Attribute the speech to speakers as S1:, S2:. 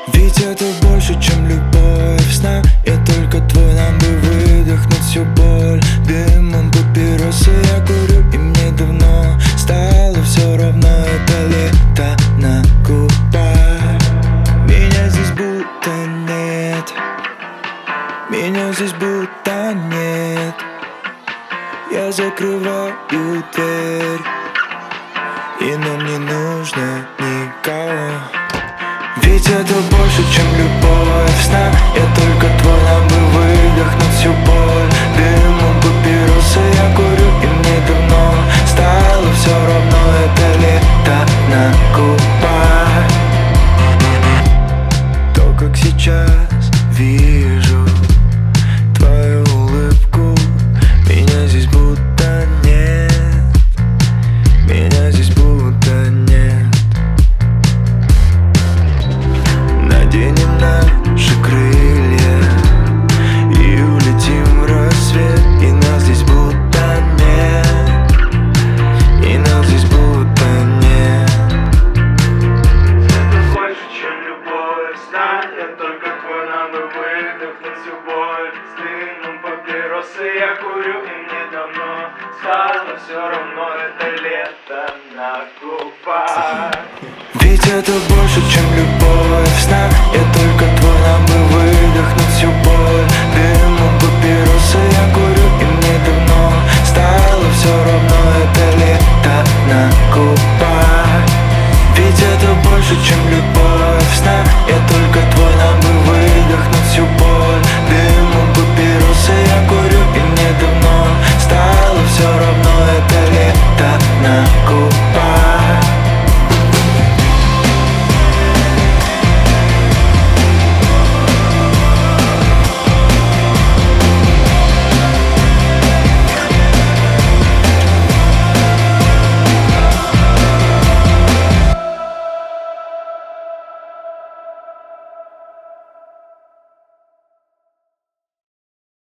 S1: Ведь это больше, чем любовь сна. Я только твой, нам бы выдохнуть всю боль. Дымом папиросы я курю, и мне давно стало все равно. Это лето на губах. Меня здесь будто нет. Меня здесь будто нет. Я закрываю дверь, и нам не нужно никого. Ведь это больше, чем любовь сна. Я только твой, нам бы выдохнуть всю боль. Дымом папиросы я курю, и мне давно стало все равно. Это лето на губах. То, как сейчас вижу твою улыбку. Меня здесь будто нет. Меня здесь будто нет. Наденем наши крылья и улетим в рассвет. И нас здесь будто нет. И нас здесь будто нет.
S2: Это больше, чем любовь сна. Я только твой, нам бы выдохнуть всю боль. С дымом папиросы я курю, и мне давно стало все равно. Это лето на губах.
S1: Ведь это больше, чем любовь сна. Я только твой, нам бы выдохнуть всю боль.